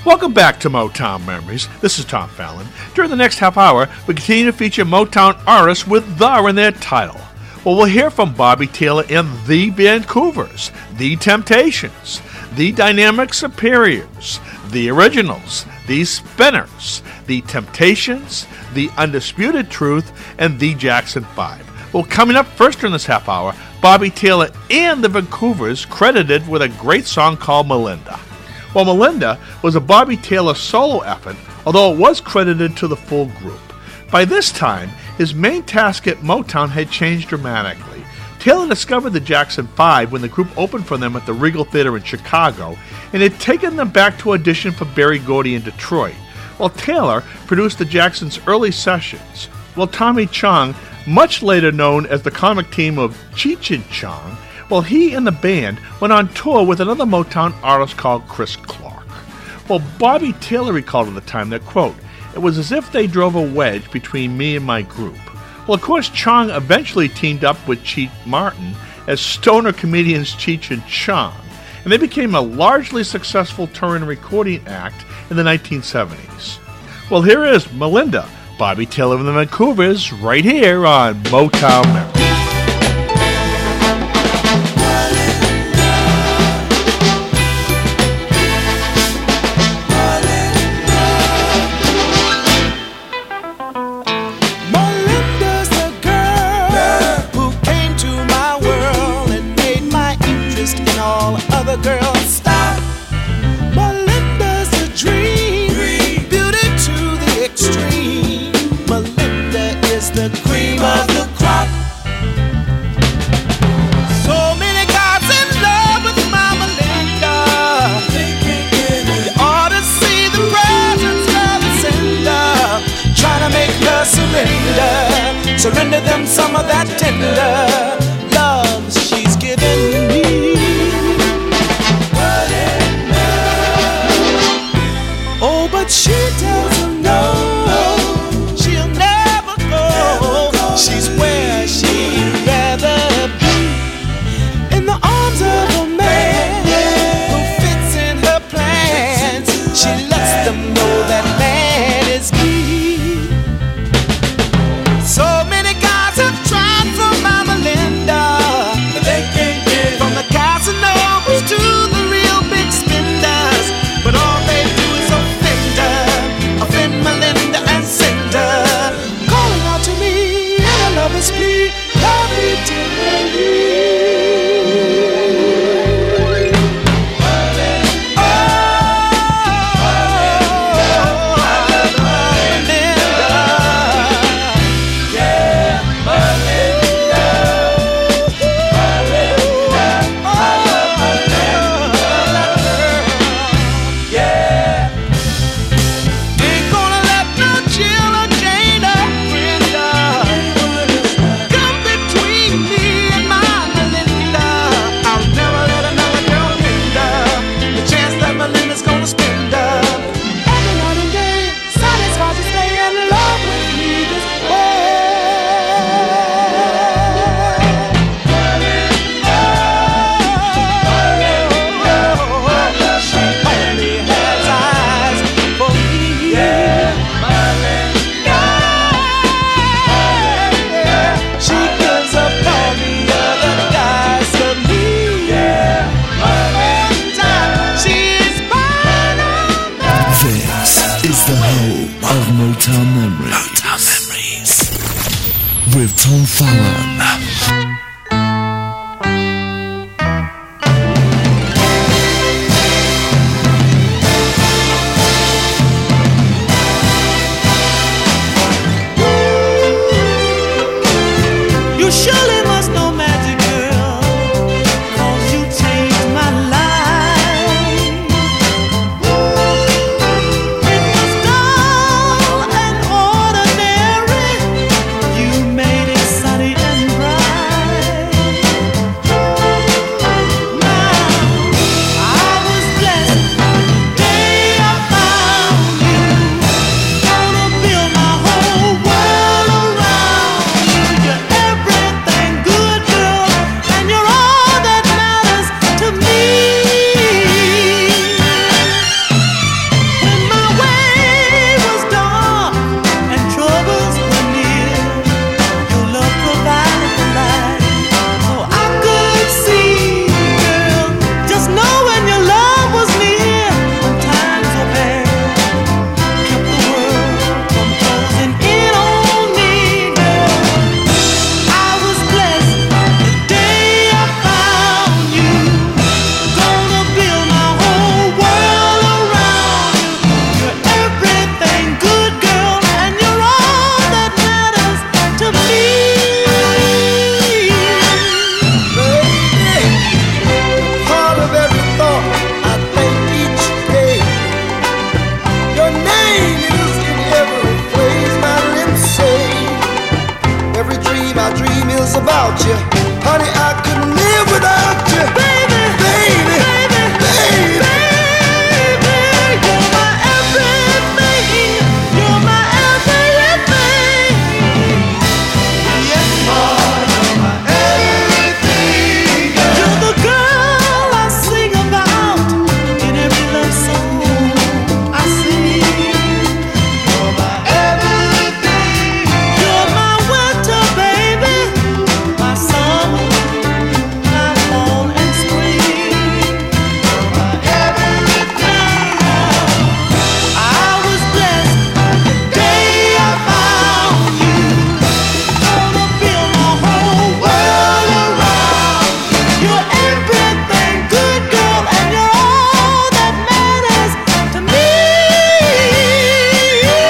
Welcome back to Motown Memories. This is Tom Fallon. During the next half hour, we continue to feature Motown artists with "the" in their title. Well, we'll hear from Bobby Taylor and the Vancouvers, the Temptations, the Dynamic Superiors, the Originals, the Spinners, the Temptations, the Undisputed Truth, and the Jackson 5. Well, coming up first in this half hour, Bobby Taylor and the Vancouvers credited with a great song called Melinda. Well, Melinda was a Bobby Taylor solo effort, although it was credited to the full group. By this time, his main task at Motown had changed dramatically. Taylor discovered the Jackson 5 when the group opened for them at the Regal Theater in Chicago, and had taken them back to audition for Berry Gordy in Detroit. While Taylor produced the Jacksons' early sessions, while Tommy Chong, much later known as the comic team of Cheech and Chong, well, he and the band went on tour with another Motown artist called Chris Clark. Well, Bobby Taylor recalled at the time that, quote, "It was as if they drove a wedge between me and my group." Well, of course, Chong eventually teamed up with Cheech Martin as stoner comedians Cheech and Chong, and they became a largely successful touring and recording act in the 1970s. Well, here is Melinda, Bobby Taylor and the Vancouvers, right here on Motown Memories. Girl, stop. Melinda's a dream, beauty to the extreme. Melinda is the cream of the crop. So many guys in love with my Melinda. You ought to see the presents God send her, trying to make her surrender. Surrender them some of that tender love she's given me. But she tells him no, she'll never go. She's where she'd rather be, in the arms of a man who fits in her plans. She lets them know that man is me. So many guys have tried for my Melinda, but they can't get it. From the Casanovas to the real big spenders, but all they do is offend Melinda and Cinder, calling out to me in a lover's plea, love me tenderly. Motown Memories. With Tom Fallon. You surely must know magic, girl, 'cause you changed my life. It was dull and ordinary. You made it sunny and bright. about you. Honey, I couldn't live without you. Baby, baby, baby, baby, baby. You're my everything. You're my everything. Yes, you're my everything. You're the girl I sing about in every love song I sing. You're my everything. You're my winter, baby. My summer, my fall and spring. You're my everything. I was blessed the day I found you. Gonna build my whole world around you. You're everything, good girl, and you're all that matters to me. You're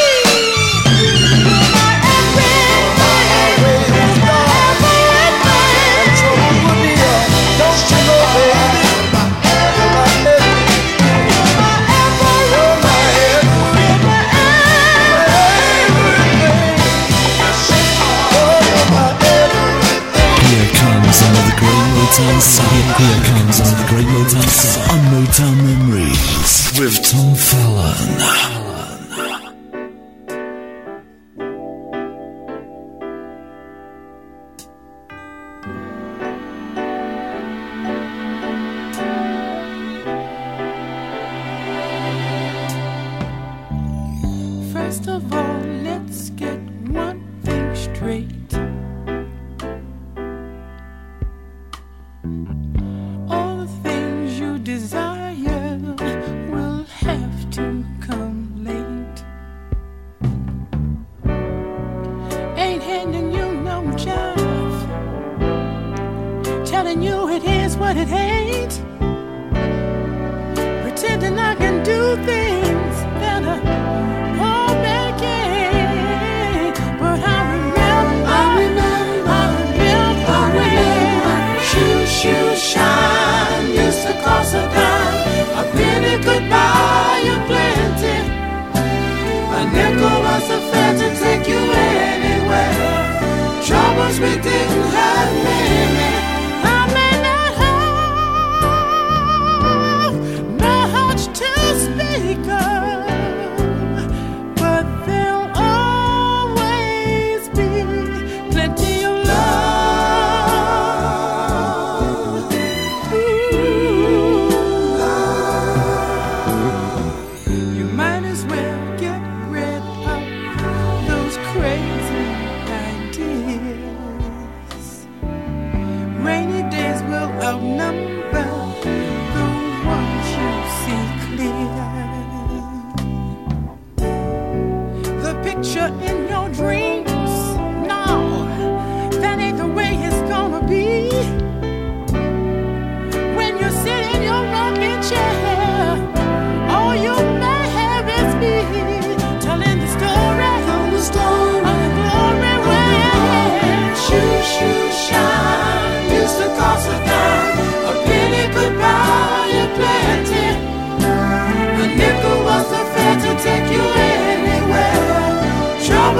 my everything. You're my everything. Trouble with me, don't you know, baby? You're my everything. You're my everything. You're my everything. You're my everything. Oh, you're my everything. Here comes another great Motown song. Here comes another great Motown song on Motown Memories with Tom Fallon. First of all, let's get one thing straight. All the things you desire will have to come late. Ain't handing you no job, telling you it is what it ain't, pretending I can do things better. Shoe shine used to cost a dime. A penny could buy you plenty. A nickel was a fare to take you anywhere. Troubles we didn't have many. I may not have much to speak of, but there'll always be plenty of love. You might as well get rid of those crazy ideas. Rainy days will outnumber the ones you see clear. The picture in your dreams, no, that ain't the way it's gonna be. When you sit in your rocking chair, all you may have is me telling the story of the glory way. Shoe shine used to cost a dime. A penny could buy you plenty. A nickel was the fare to take you anywhere.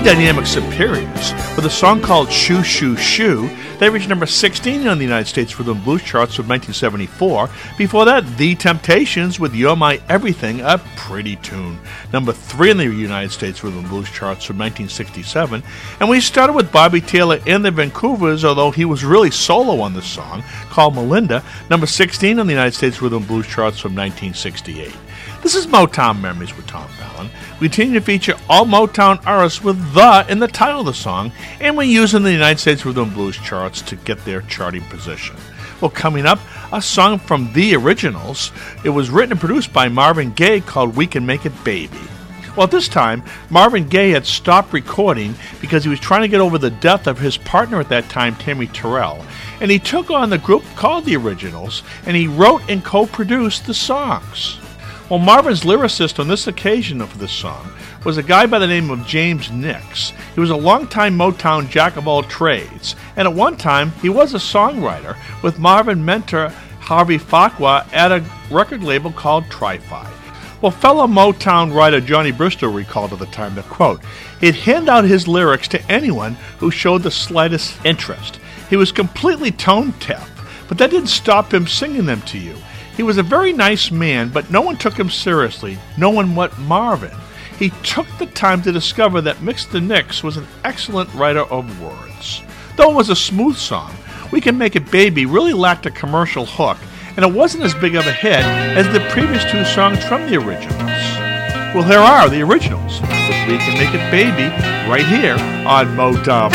Dynamic Superiors with a song called Shoo Shoo Shoo. They reached number 16 on the United States Rhythm and Blues charts from 1974. Before that, The Temptations with You're My Everything, a pretty tune. Number 3 in the United States Rhythm and Blues charts from 1967. And we started with Bobby Taylor and the Vancouvers, although he was really solo on this song, called Melinda, number 16 on the United States Rhythm and Blues charts from 1968. This is Motown Memories with Tom Fallon. We continue to feature all Motown artists with "the" in the title of the song, and we're using the United States Rhythm and Blues charts to get their charting position. Well, coming up, a song from The Originals. It was written and produced by Marvin Gaye called We Can Make It Baby. Well, at this time, Marvin Gaye had stopped recording because he was trying to get over the death of his partner at that time, Tammy Terrell, and he took on the group called The Originals, and he wrote and co-produced the songs. Well, Marvin's lyricist on this occasion of this song was a guy by the name of James Nix. He was a longtime Motown jack of all trades, and at one time he was a songwriter with Marvin mentor Harvey Farquhar at a record label called Tri-Fi. Well, fellow Motown writer Johnny Bristow recalled at the time that, quote, he'd hand out his lyrics to anyone who showed the slightest interest. He was completely tone deaf, but that didn't stop him singing them to you. He was a very nice man, but no one took him seriously, no one but Marvin. He took the time to discover that Mr. Nix was an excellent writer of words. Though it was a smooth song, We Can Make It Baby really lacked a commercial hook, and it wasn't as big of a hit as the previous two songs from The Originals. Well, here are The Originals with We Can Make It Baby right here on Motown.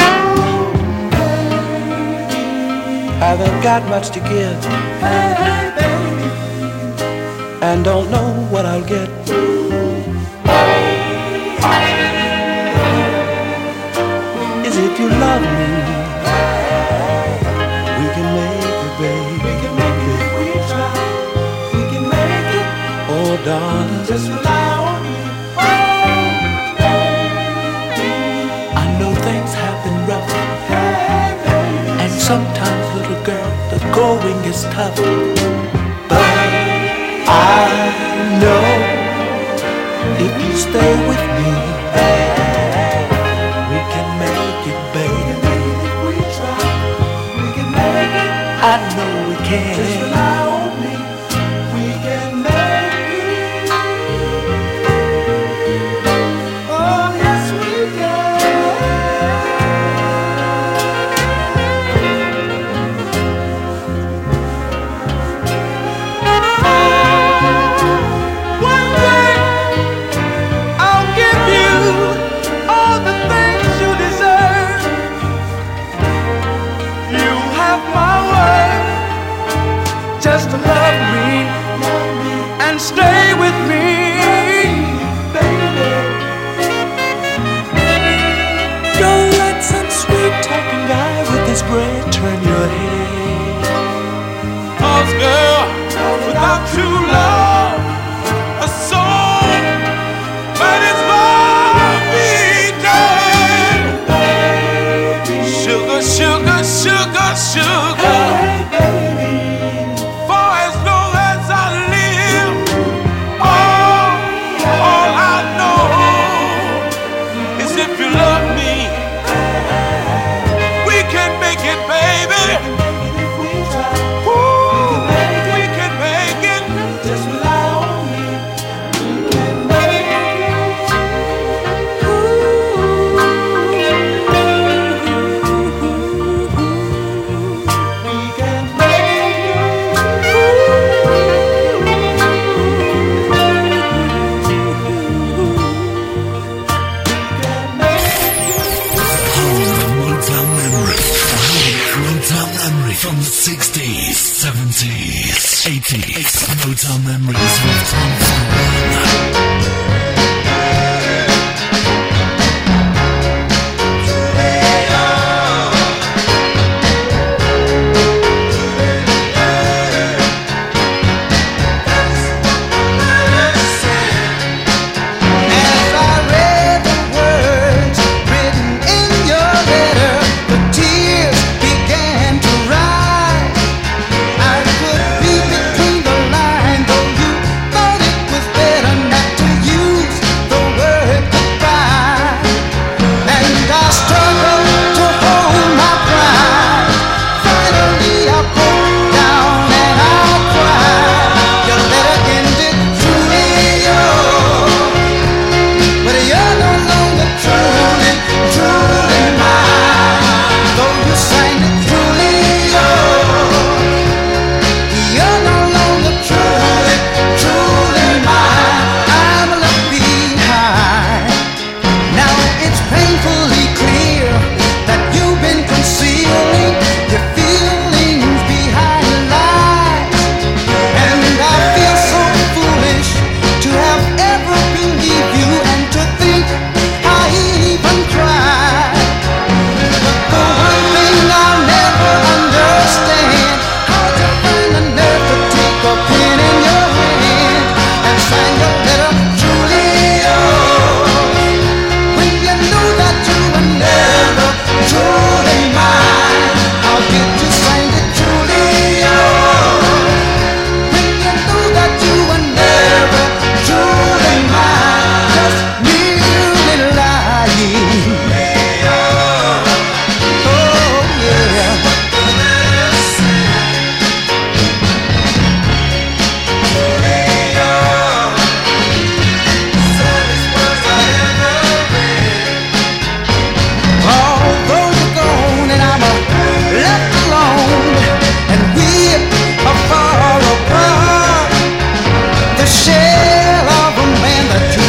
Haven't got much to give, hey, baby, and don't know what I'll get. Is if you love me, we can make it, baby. We can make it, we try. We can make it, oh darling, just rely on me. Oh, baby. I know things have been rough, hey, baby, and sometimes, little girl, the going is tough. But I know if you stay with me, we can make it, baby. We try, we can make it. I know we can. Just rely on me. We can make it. Oh yes, we can. One day I'll give you all the things you deserve. You have my word.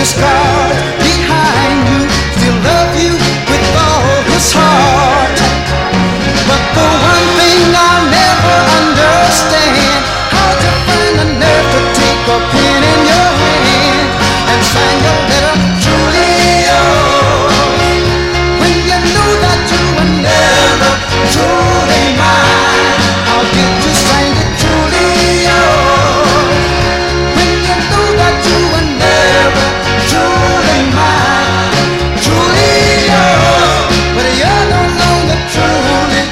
the scars behind you, still love you with all his heart. But the one thing I'll never understand, how to find the nerve to take a pen in your hand and sign your letter truly yours, when you knew that you were never truly mine. How did you sign it truly yours, when you knew that you were never truly mine? Truly yours, but you're no longer truly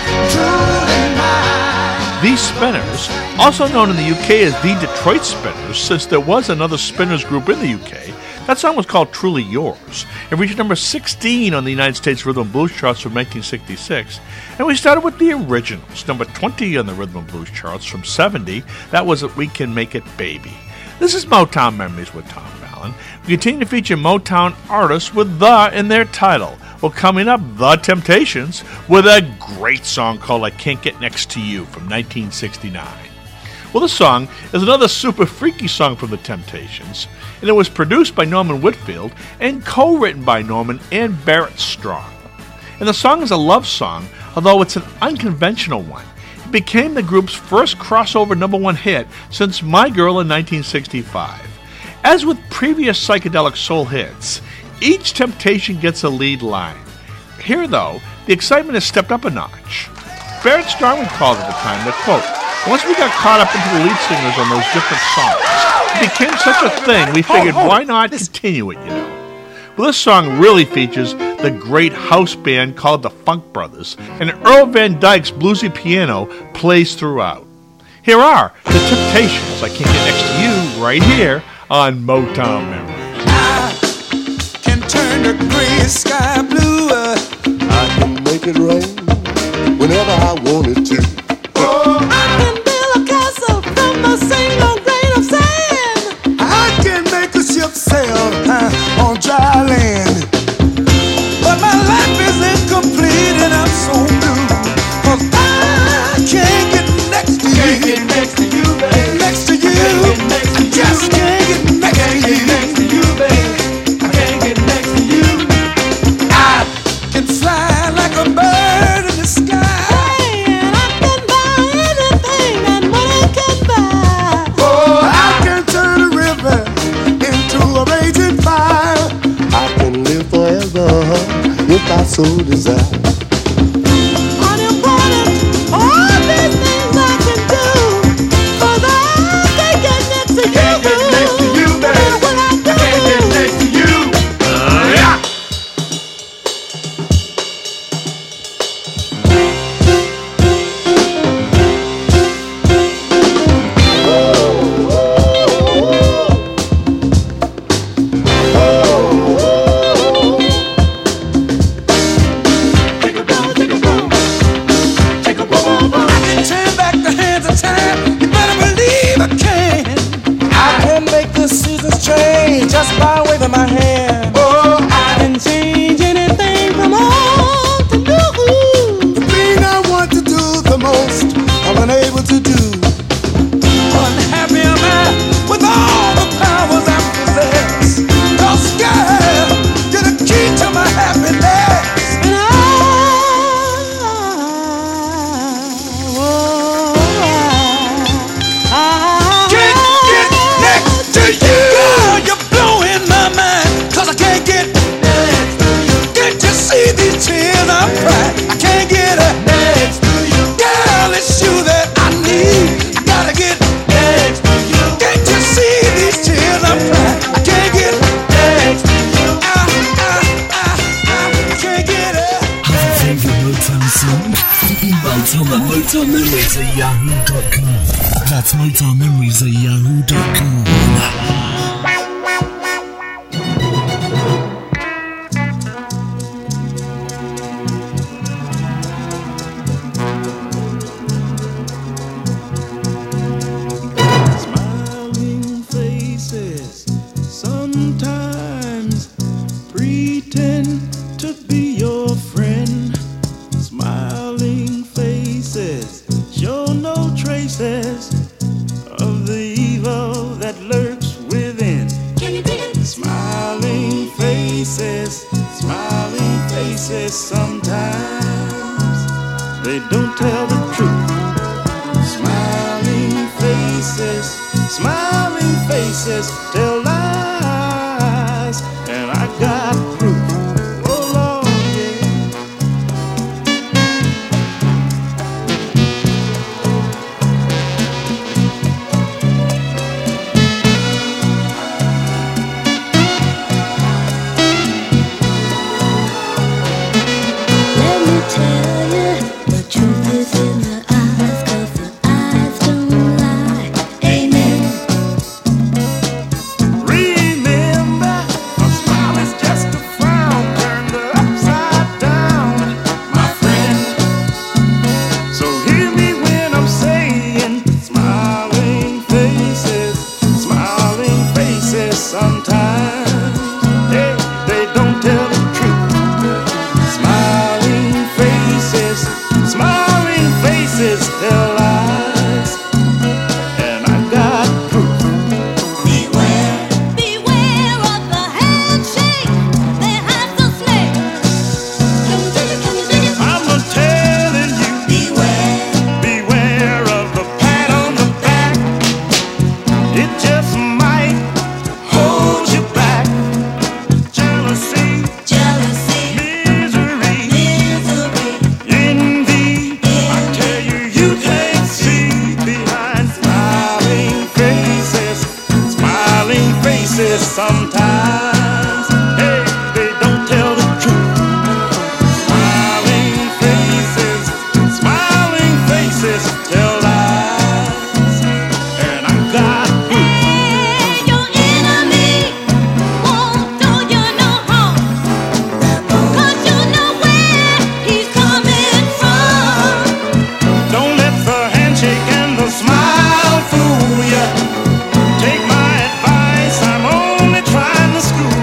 mine. These Spinners, also known in the UK as the Detroit Spinners, since there was another Spinners group in the UK, that song was called Truly Yours. It reached number 16 on the United States Rhythm and Blues charts from 1966. And we started with the originals, number 20 on the Rhythm and Blues charts from 70. That was We Can Make It Baby. This is Motown Memories with Tom Fallon. We continue to feature Motown artists with the in their title. Well, coming up, The Temptations with a great song called I Can't Get Next to You from 1969. Well, this song is another super freaky song from The Temptations, and it was produced by Norman Whitfield and co-written by Norman and Barrett Strong. And the song is a love song, although it's an unconventional one. It became the group's first crossover number one hit since My Girl in 1965. As with previous psychedelic soul hits, each Temptation gets a lead line. Here, though, the excitement has stepped up a notch. Barrett Strong recalled at the time that, quote, once we got caught up into the lead singers on those different songs, it became such a thing, we figured, why not continue it, you know? Well, this song really features the great house band called the Funk Brothers, and Earl Van Dyke's bluesy piano plays throughout. Here are The Temptations, I Can't Get Next to You, right here on Motown Memories. Can turn the gray sky blue. I can make it rain whenever I want it to. Oh, I can build a castle from a single grain of sand. I can make a ship sail on dry land. But my life is incomplete and I'm so blue, 'cause I can't get next to you. Can't get next to you, baby. Next to you. Can't get next to you. Just can't get next to you. Next to you, baby. I can't get next to you. I can fly like a bird in the sky. And I can buy anything that money can buy. Oh, I can turn a river into a raging fire. I can live forever if I so desire. Unimportant, all these things I can do, 'cause I can't get next to you. Can't get next to you, baby. What I do. I can't get next to you. Yeah. Just by waving my hand. Oh, I can change anything from old to new. The thing I want to do the most, I'm unable to do. Unhappy am I with all the powers I possess. No sky, you're the key to my happiness. And I can't get next to you. Tears I'm crying, I can't get next to you. Girl, it's you that I need. I gotta get next to you. Can't you see these tears I'm crying? I can't get next to you. I can't get it. Have a favorite Motown song? Email Tom at motownmemories@yahoo.com. That's motownmemories@yahoo.com. Sometimes pretend to be your friend. Smiling faces show no traces of the evil faces, smiling faces. Sometimes they don't tell the truth. Smiling faces tell lies, and I got proof. Oh Lord, yeah. Let me tell you, the truth is in the eyes, 'cause the eyes don't lie. Amen. Remember, a smile is just a frown turned upside down, my friend. So hear me when I'm saying, smiling faces, sometimes they don't tell the truth. Smiling faces tell lies, and I got proof. Beware, beware of the handshake that has a snake. Can you dig it? Can you dig it? I'm a telling you, beware of the pat on the back. It just might hold you back. Jealousy, misery, envy. I tell you, you can't see behind smiling faces. Sometimes, hey, they don't tell the truth. Smiling faces tell lies, and I got proof. Hey, your enemy won't do you no harm, 'cause you know where he's coming from. Don't let the handshake and the smile fool ya. Take my advice, I'm only trying to school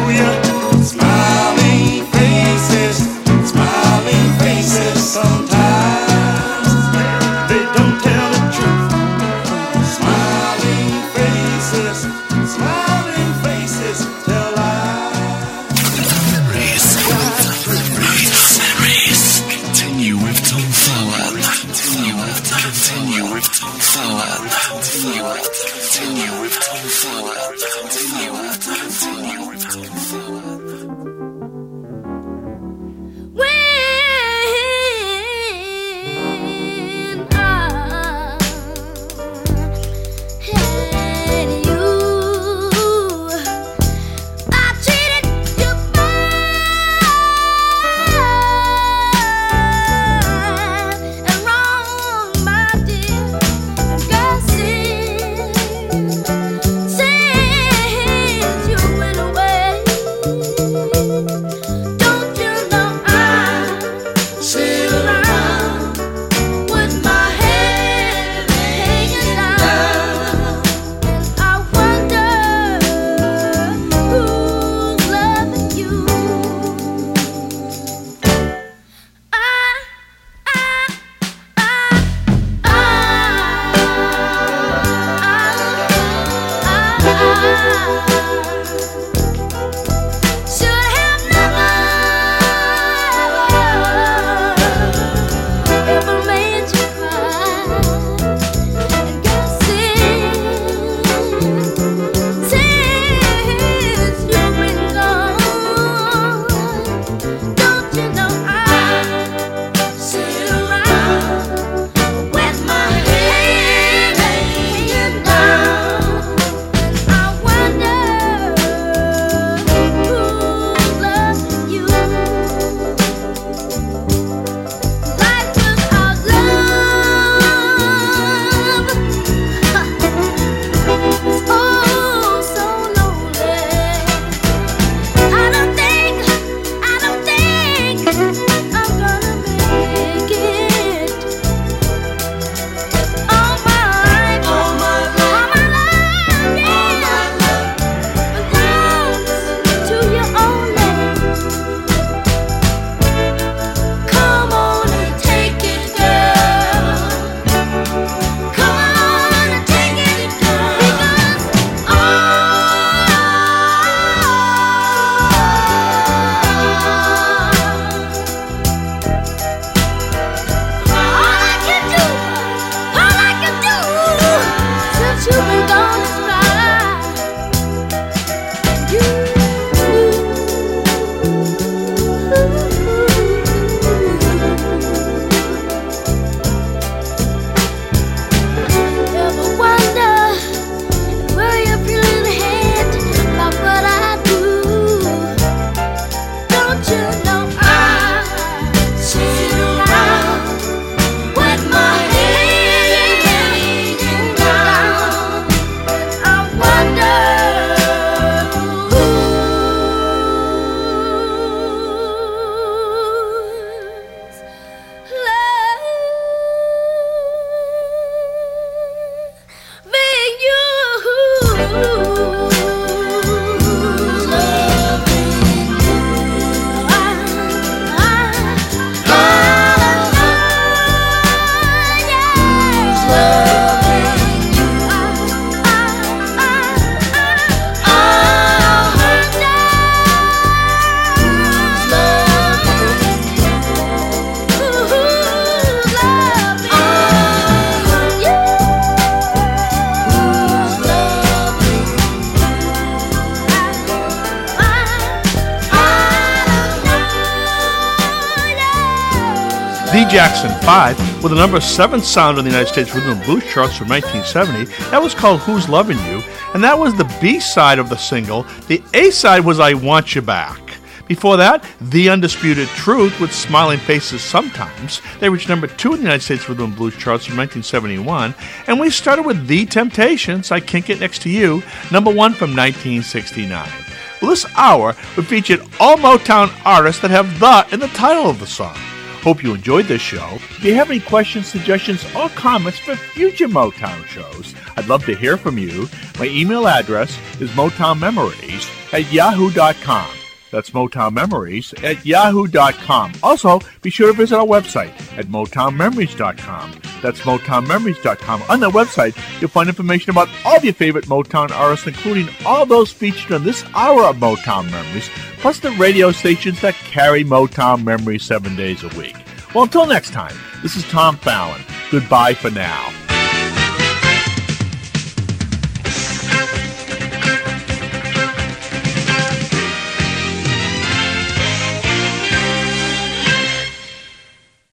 The Jackson 5 with the number 7 sound on the United States Rhythm and Blues charts from 1970. That was called Who's Lovin' You, and that was the B-side of the single. The A-side was I Want You Back. Before that, The Undisputed Truth with Smiling Faces Sometimes. They reached number 2 in the United States Rhythm and Blues charts from 1971. And we started with The Temptations, I Can't Get Next to You, number 1 from 1969. Well, this hour, we featured all Motown artists that have the in the title of the song. Hope you enjoyed this show. If you have any questions, suggestions, or comments for future Motown shows, I'd love to hear from you. My email address is motownmemories@yahoo.com. That's motownmemories@yahoo.com. Also, be sure to visit our website at motownmemories.com. That's motownmemories.com. On that website, you'll find information about all of your favorite Motown artists, including all those featured on this hour of Motown Memories, plus the radio stations that carry Motown Memories 7 days a week. Well, until next time, this is Tom Fallon. Goodbye for now.